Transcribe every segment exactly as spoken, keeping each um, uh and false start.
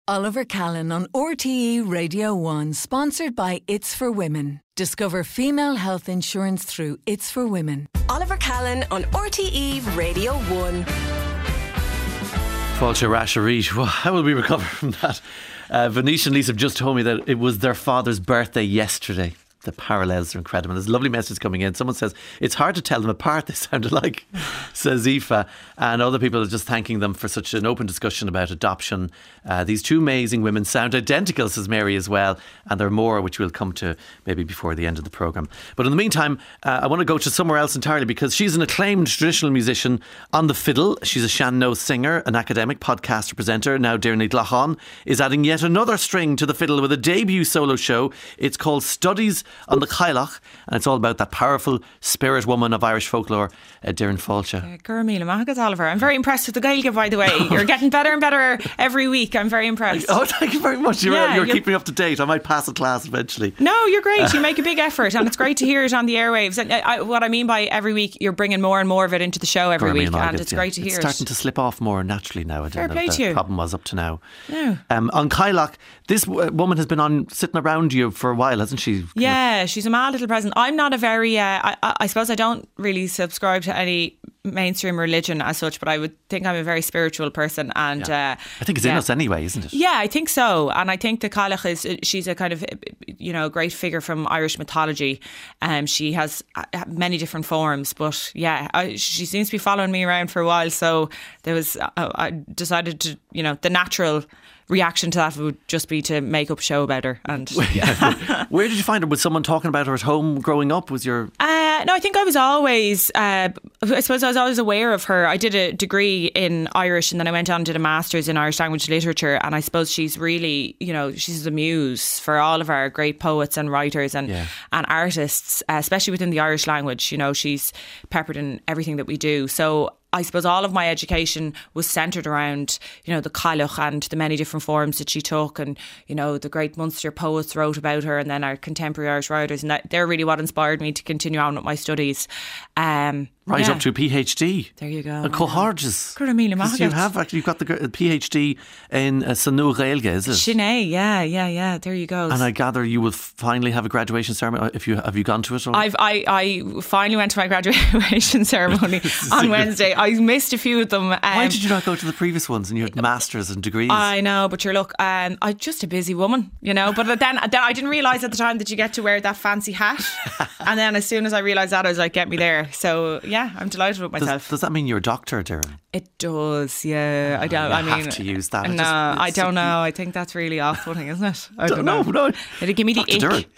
Oliver Callan on R T E Radio one, sponsored by It's for Women. Discover female health insurance through It's for Women. Oliver Callan on R T E Radio one. Fáilte Rash Arish. Well, how will we recover from that? Uh, Venetian Lisa just told me that it was their father's birthday yesterday. The parallels are incredible. There's a lovely message coming in. Someone says, it's hard to tell them apart, they sounded like, says Aoife. And other people are just thanking them for such an open discussion about adoption. Uh, these two amazing women sound identical, says Mary as well. And there are more, which we'll come to maybe before the end of the programme. But in the meantime, uh, I want to go to somewhere else entirely, because she's an acclaimed traditional musician on the fiddle. She's a Shanno singer, an academic, podcaster, presenter. Now Doirne Glachan is adding yet another string to the fiddle with a debut solo show. It's called Studies on the Cailleach, and it's all about that powerful spirit woman of Irish folklore, uh, Doireann Fáilte. Gurmila Mahagat, Oliver. I'm very impressed with the Gaeilge, by the way. You're getting better and better every week. I'm very impressed. Oh, thank you very much. You're, Yeah, you're, you're- keeping up to date. I might pass a class eventually. No, you're great. You make a big effort, and it's great to hear it on the airwaves. And I, what I mean by every week, you're bringing more and more of it into the show every Gurmila week, and Mahagat, it's yeah. great to It's hear starting it. to slip off more naturally now. I Fair don't know play what to the you. problem was up to now. No. Um, on Cailleach, this w- woman has been on sitting around you for a while, hasn't she? Yeah, she's a mad little present. I'm not a very, uh, I, I I suppose I don't really subscribe to any mainstream religion as such, but I would think I'm a very spiritual person. And uh, I think it's yeah. in us anyway, isn't it? Yeah, I think so. And I think the Cailleach is, she's a kind of, you know, great figure from Irish mythology. Um, she has uh, many different forms, but yeah, I, she seems to be following me around for a while. So there was, uh, I decided to, you know, the natural reaction to that would just be to make up a show about her. And Yeah. Where did you find her? Was someone talking about her at home growing up? Was your Uh, no, I think I was always, uh, I suppose I was always aware of her. I did a degree in Irish, and then I went on and did a master's in Irish language literature. And I suppose she's really, you know, she's the muse for all of our great poets and writers and, Yeah. and artists, uh, especially within the Irish language. You know, she's peppered in everything that we do. So I suppose all of my education was centred around, you know, the Cailleach and the many different forms that she took, and, you know, the great Munster poets wrote about her, and then our contemporary Irish writers, and that, they're really what inspired me to continue on with my studies. Um, right yeah. up to a PhD? There you go. And Cohorges. Gurmila Because you Mahagat. have actually, you've got the gr- PhD in uh, Sanú Gaeilge, is it? Sinead, yeah, yeah, yeah. There you go. And I gather you will finally have a graduation ceremony. If you have you gone to it already? I've I, I finally went to my graduation ceremony on Wednesday. I missed a few of them. Um, Why did you not go to the previous ones and you had masters and degrees? I know, but you're look, um, I'm just a busy woman, you know. But then, then I didn't realise at the time that you get to wear that fancy hat. And then as soon as I realised that, I was like, get me there. So yeah, I'm delighted with myself. does, does that mean you're a doctor, Doireann? It does, yeah. I don't. You I mean, have to use that. It No, just- I it's don't something- know. I think that's really off-putting, isn't it? I Don't don't, know, know. no. It'll give me the Doctor ick.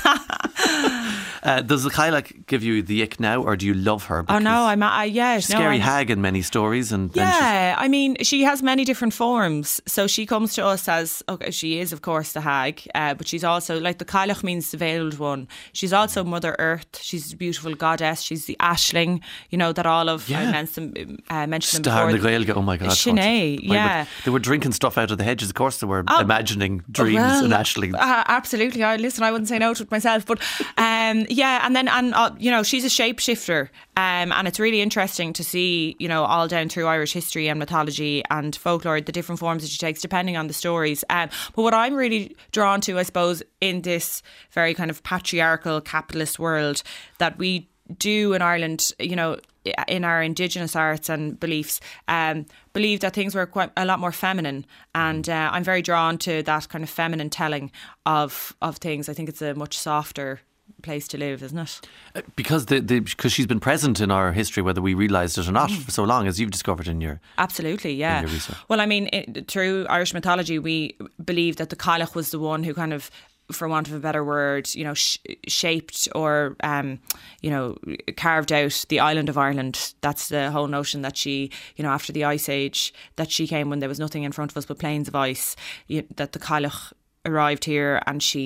Doireann. Uh, does the Cailleach give you the ick now, or do you love her? Oh no, Because I'm. I, yeah, she's no, scary I'm- hag in many stories, and then she's- Yeah, I mean, she has many different forms. So she comes to us as, okay, she is, of course, the hag, uh, but she's also, like, the Cailleach means the veiled one. She's also Mother Earth. She's a beautiful goddess. She's the Ashling, you know, that all of, Yeah. I mentioned, uh, mentioned them Star before. in the Gaeilge. Oh my God! Sinead, Fáilte. Like, yeah. They were drinking stuff out of the hedges. Of course, they were Oh, imagining dreams well, and ashlings. Uh, absolutely. I listen. I wouldn't say no to it myself, but um, yeah. And then, and uh, you know, she's a shapeshifter, um, and it's really interesting to see, you know, all down through Irish history and mythology and folklore, the different forms that she takes depending on the stories. Um, but what I'm really drawn to, I suppose, in this very kind of patriarchal capitalist world that we do in Ireland, you know, in our indigenous arts and beliefs, um, believe that things were quite a lot more feminine, and uh, I'm very drawn to that kind of feminine telling of of things. I think it's a much softer place to live, isn't it? Uh, Because the, the because she's been present in our history, whether we realised it or not, for so long, as you've discovered in your Absolutely, yeah. in your research. Well, I mean, it, through Irish mythology, we believe that the Cailleach was the one who kind of, for want of a better word, you know, sh- shaped or, um, you know, carved out the island of Ireland. That's the whole notion that she, you know, after the Ice Age, that she came when there was nothing in front of us but plains of ice, you, that the Cailleach arrived here and she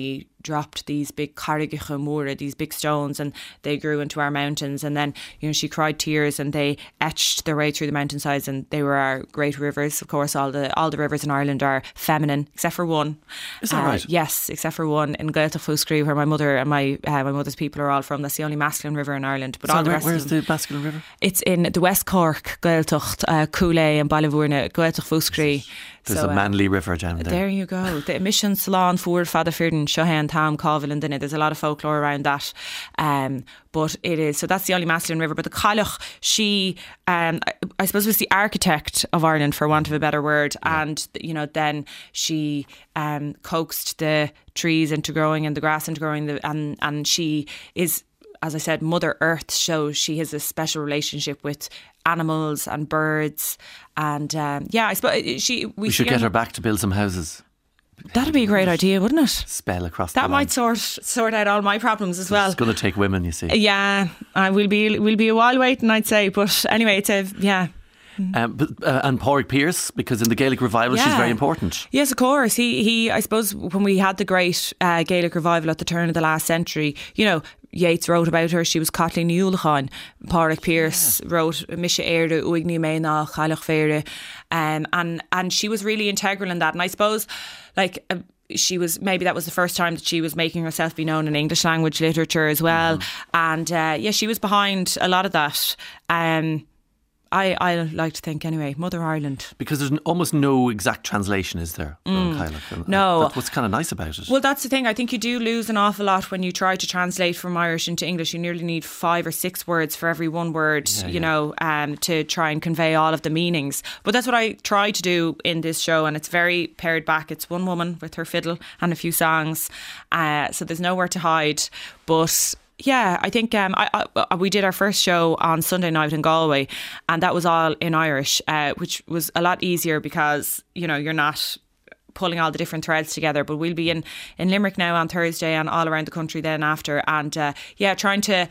dropped these big carrigacha mura, these big stones, and they grew into our mountains. And then, you know, she cried tears, and they etched their way through the mountainsides, and they were our great rivers. Of course, all the all the rivers in Ireland are feminine, except for one. Is that uh, right? Yes, except for one in Gaeltacht Fuscree, where my mother and my uh, my mother's people are all from. That's the only masculine river in Ireland. But So all the where, rest where's of them, the masculine river? it's in the West Cork, Gaeltacht, uh, Cooley and Ballavourna, Gaeltacht Fuscree. There's So, a uh, manly river down there. There you go. The Mission Salon, Fúr, Fadafirden, Shohan, Tam, Covel, and Dinner. There's a lot of folklore around that. Um, but it is, so that's the only masculine river. But the Cailleach, she, um, I, I suppose, was the architect of Ireland, for want of a better word. Yeah. And, you know, then she um, coaxed the trees into growing and the grass into growing. The, and, and she is, as I said, Mother Earth. So she has a special relationship with animals and birds. And um, yeah, I suppose she. We, we should get her back to build some houses. That'd be a great idea, wouldn't it? Spell across That the might line. sort sort out all my problems as well. It's going to take women, you see. Yeah, uh, we'll be we'll be a while waiting, I'd say. But anyway, it's a yeah. Um, but, uh, and Pádraig Pearse, because in the Gaelic revival Yeah. she's very important. Yes, of course. He, he. I suppose when we had the great uh, Gaelic revival at the turn of the last century, you know, Yeats wrote about her. She was Kathleen Niúlacháin. Pádraig Pearse yeah. wrote Misha Éirde, Uigní Ména, Chailech Féire, um, and and she was really integral in that. And I suppose, like. Uh, she was, maybe that was the first time that she was making herself be known in English language literature as well. Mm. And uh, yeah, she was behind a lot of that. Um, I, I like to think anyway, Mother Ireland. Because there's almost no exact translation, is there? Mm. No. That's what's kind of nice about it. Well, that's the thing. I think you do lose an awful lot when you try to translate from Irish into English. You nearly need five or six words for every one word, yeah, you yeah. know, um, to try and convey all of the meanings. But that's what I try to do in this show, and it's very pared back. It's one woman with her fiddle and a few songs. Uh, so there's nowhere to hide. But yeah, I think um, I, I, we did our first show on Sunday night in Galway, and that was all in Irish, uh, which was a lot easier because, you know, you're not pulling all the different threads together. But we'll be in, in Limerick now on Thursday and all around the country then after. And uh, yeah, trying to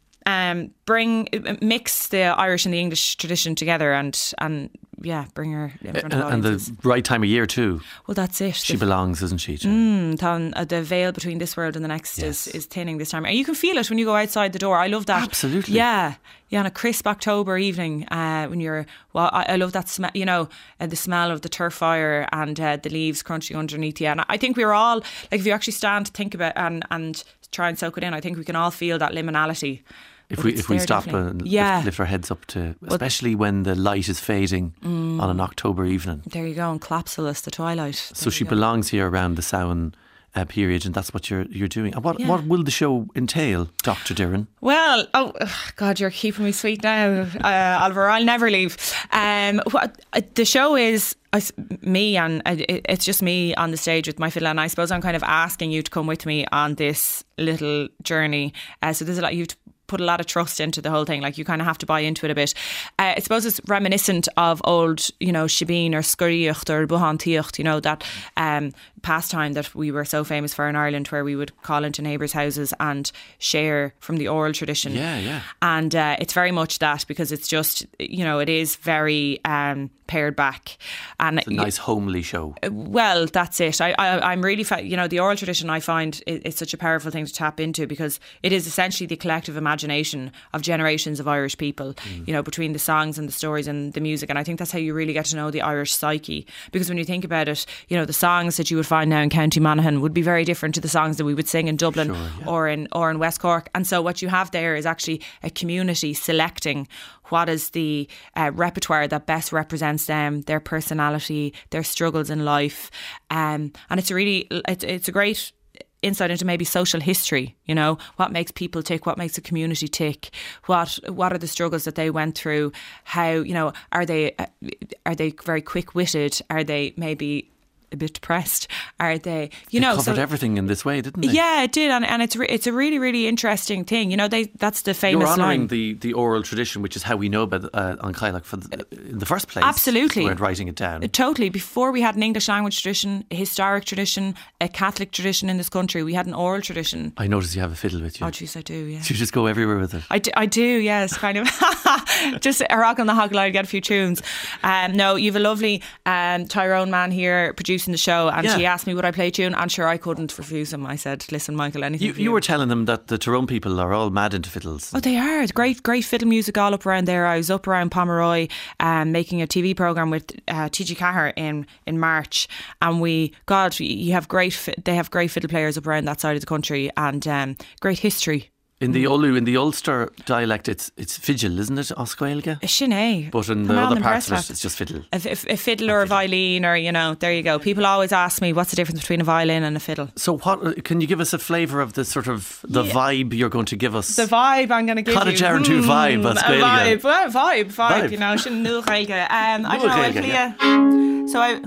um, bring, mix the Irish and the English tradition together and, and yeah, bring her in front of uh, and audiences. the right time of year too. Well, that's it. She the, belongs, isn't she? Mm, tan, uh, the veil between this world and the next yes. is, is thinning this time. And you can feel it when you go outside the door. I love that. Absolutely. Yeah. Yeah, on a crisp October evening uh, when you're, well, I, I love that smell, you know, uh, the smell of the turf fire and uh, the leaves crunching underneath you. And I think we're all, like, if you actually stand to think about it and, and try and soak it in, I think we can all feel that liminality. If we if we stop and yeah. lift, lift our heads up to, especially when the light is fading mm. on an October evening. There you go, and Clapsalis, the twilight. So she go. belongs here around the Samhain uh, period, and that's what you're you're doing. And what yeah. what will the show entail, Doctor Dirren? Well, oh God, you're keeping me sweet now, uh, Oliver. I'll never leave. Um, what uh, the show is. I, me and uh, it's just me on the stage with my fiddle, and I suppose I'm kind of asking you to come with me on this little journey. Uh, so there's a lot you've put a lot of trust into the whole thing. Like, you kind of have to buy into it a bit. Uh, I suppose it's reminiscent of old, you know, Shibeen or Scoríocht or Buhan Tíocht, you know, that um, pastime that we were so famous for in Ireland, where we would call into neighbours' houses and share from the oral tradition. Yeah, yeah. And uh, it's very much that, because it's just, you know, it is very um, pared back. And it's a nice homely show. Well, that's it. I, I, I'm really, fa- you know, the oral tradition, I find it, it's such a powerful thing to tap into, because it is essentially the collective imagination of generations of Irish people, mm. you know, between the songs and the stories and the music. And I think that's how you really get to know the Irish psyche, because when you think about it, you know, the songs that you would find now in County Monaghan would be very different to the songs that we would sing in Dublin sure, yeah. or in or in West Cork. And so what you have there is actually a community selecting what is the uh, repertoire that best represents them, their personality, their struggles in life. Um, and it's a really, it's, it's a great insight into maybe social history, you know, what makes people tick, what makes a community tick, what what are the struggles that they went through, how, you know, are they are they very quick-witted, are they maybe a bit depressed, are they, you they know, covered so, everything in this way, didn't they? Yeah, it did, and, and it's re- it's a really really interesting thing, you know. They that's the famous You're honouring line. the the oral tradition, which is how we know about uh, on Cailleach for the, in the first place. Absolutely, we weren't writing it down. Totally. Before we had an English language tradition, a historic tradition, a Catholic tradition in this country, we had an oral tradition. I notice you have a fiddle with you. Oh, jeez, I do. Yeah. So you just go everywhere with it. I do. I do yes, kind of. Just a rock on the hog line, get a few tunes. Um, no, you've a lovely um, Tyrone man here producing producing the show, and Yeah. she asked me would I play a tune, and sure I couldn't refuse him. I said, listen, Michael, anything You, for you were telling them that the Tyrone people are all mad into fiddles. Oh, they are. Great, great fiddle music all up around there. I was up around Pomeroy um, making a T V programme with uh, T G Cahir in, in March, and we, God, you have great, fi- they have great fiddle players up around that side of the country, and um, great history. In the Olu, in the Ulster dialect, it's it's fiddle, isn't it? Oscoilga? Sinead. But in the other parts of it, it's just fiddle. A, a, a fiddle or a violin, or, you know, there you go. People always ask me what's the difference between a violin and a fiddle. So what, can you give us a flavour of the sort of, the yeah. vibe you're going to give us? The vibe I'm going to give Cottage you. Cottage Aaron two vibe. A vibe, well, vibe, vibe, vibe, you know. Shouldn't know um, I don't know, I'll play yeah. you. So I...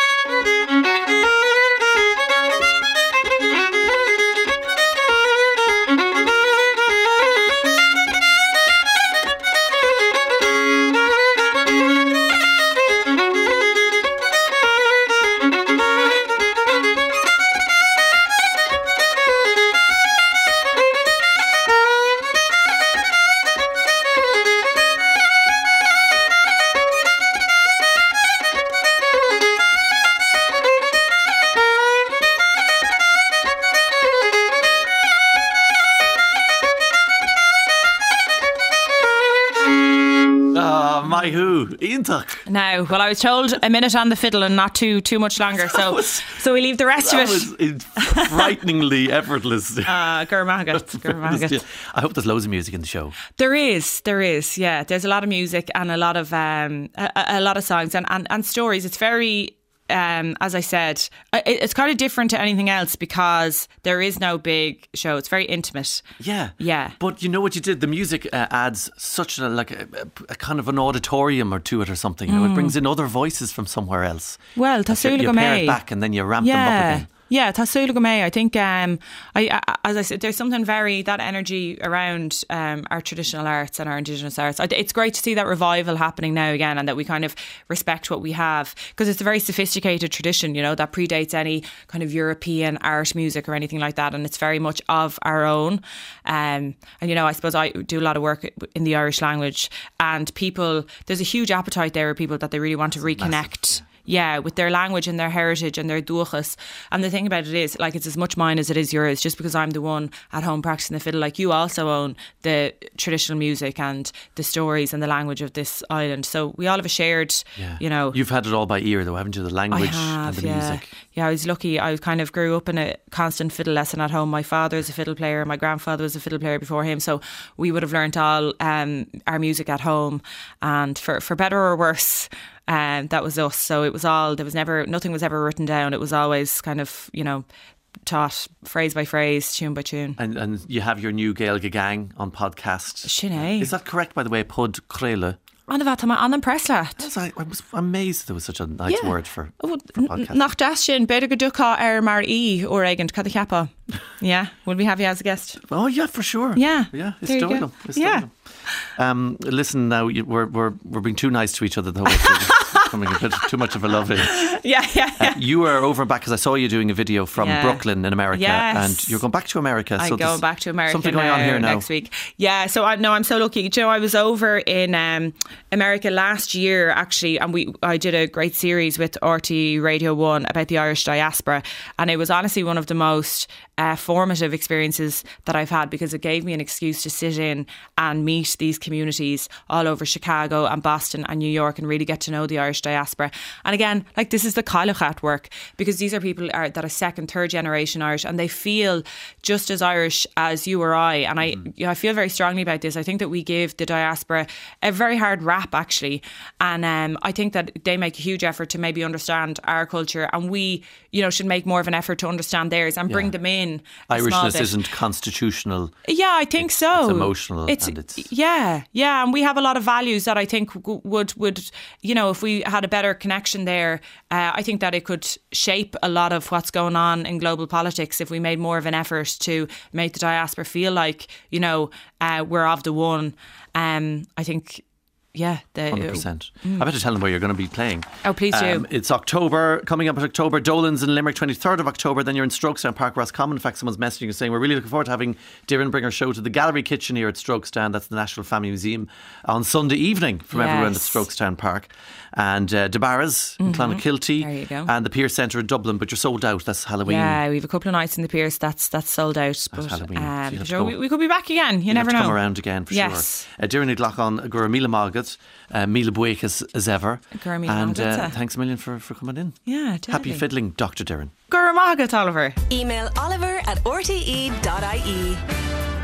My who? Iontach. Now, well, I was told a minute on the fiddle and not too too much longer, so was, so we leave the rest of it. That was frighteningly effortless. Uh, Gurmagat. I hope there's loads of music in the show. There is, there is, yeah. There's a lot of music and a lot of um, a, a lot of songs and, and, and stories. It's very... Um, as I said, it's kind of different to anything else because there is no big show. It's very intimate. Yeah, yeah. But you know what you did? The music uh, adds such a like a, a kind of an auditorium or to it or something. You know, mm. it brings in other voices from somewhere else. Well, Tasula you pair it back and then you ramp yeah. them up again. Yeah, Tasula Gomay. I think, um, I, I, as I said, there's something very, that energy around um, our traditional arts and our Indigenous arts. It's great to see that revival happening now again, and that we kind of respect what we have, because it's a very sophisticated tradition, you know, that predates any kind of European art music or anything like that, and it's very much of our own. Um, and, you know, I suppose I do a lot of work in the Irish language, and people, there's a huge appetite there of people that they really want to reconnect. Massive, yeah. Yeah, with their language and their heritage and their duachas. And the thing about it is, like, it's as much mine as it is yours. Just because I'm the one at home practicing the fiddle, like, you also own the traditional music and the stories and the language of this island. So we all have a shared, yeah. you know. You've had it all by ear, though, haven't you? The language I have, and the yeah. music. Yeah, I was lucky. I kind of grew up in a constant fiddle lesson at home. My father is a fiddle player. My grandfather was a fiddle player before him. So we would have learnt all um, our music at home. And for, for better or worse, and um, that was us. So it was all, there was never, nothing was ever written down. It was always kind of, you know, taught phrase by phrase, tune by tune. And and you have your new Gaeilge gang on podcast. Sinead. Is that correct, by the way? Pod Creile. On the vat, on the preslat. I, I was amazed there was such a nice yeah. word for, oh, for podcast. Nach das sin, beidir go ducha ar mar I or egant cad chiappa. Yeah, will we have you as a guest? Oh yeah, for sure. Yeah, yeah, it's there doing them. Yeah. Um, listen, now you, we're we're we're being too nice to each other, though. Becoming a bit too much of a love in. Yeah, yeah, yeah. Uh, you were over and back because I saw you doing a video from yeah. Brooklyn in America, yes. and you're going back to America. I'm so going back to America. Something going on here now next week. Yeah, so I no, I'm so lucky. Do you know, I was over in um, America last year actually, and we I did a great series with R T Radio One about the Irish diaspora, and it was honestly one of the most uh, formative experiences that I've had, because it gave me an excuse to sit in and meet these communities all over Chicago and Boston and New York and really get to know the Irish diaspora. And again, like, this is the Cailachat work, because these are people are, that are second, third generation Irish, and they feel just as Irish as you or I. And I, mm. you know, I feel very strongly about this. I think that we give the diaspora a very hard rap, actually. And um, I think that they make a huge effort to maybe understand our culture, and we, you know, should make more of an effort to understand theirs and yeah. bring them in. Irishness isn't constitutional. Yeah, I think it's, so. It's emotional. It's, and it's yeah, yeah, and we have a lot of values that I think would would you know, if we had a better connection there, uh, I think that it could shape a lot of what's going on in global politics if we made more of an effort to make the diaspora feel like, you know, uh, we're of the one. Um, I think yeah, the, one hundred percent. Mm. I better tell them where you're going to be playing. Oh, please um, do. It's October, coming up in October, Dolan's in Limerick, twenty-third of October. Then you're in Strokestown Park, Roscommon. In fact, someone's messaging you saying, we're really looking forward to having Darren bring our show to the Gallery Kitchen here at Strokestown. That's the National Family Museum on Sunday evening from Yes. everywhere in the Strokestown Park. And uh, DeBarra's in Mm-hmm. Clonakilty. There you go. And the Pearse Centre in Dublin. But you're sold out. That's Halloween. Yeah, we have a couple of nights in the Pierce that's that's sold out. But Halloween. um, So you have to sure, go. we, we could be back again. You You never have to know. come around again for Yes. sure. Uh, Darren Iglochon, Gura Mila Margaret, uh, Mila Buick as, as ever. Gura Míle And Mágat, uh, uh. thanks a million for, for coming in. Yeah, Happy definitely. fiddling, Doctor Darren. Gura Mágat, Oliver. Email Oliver at r t e dot i e.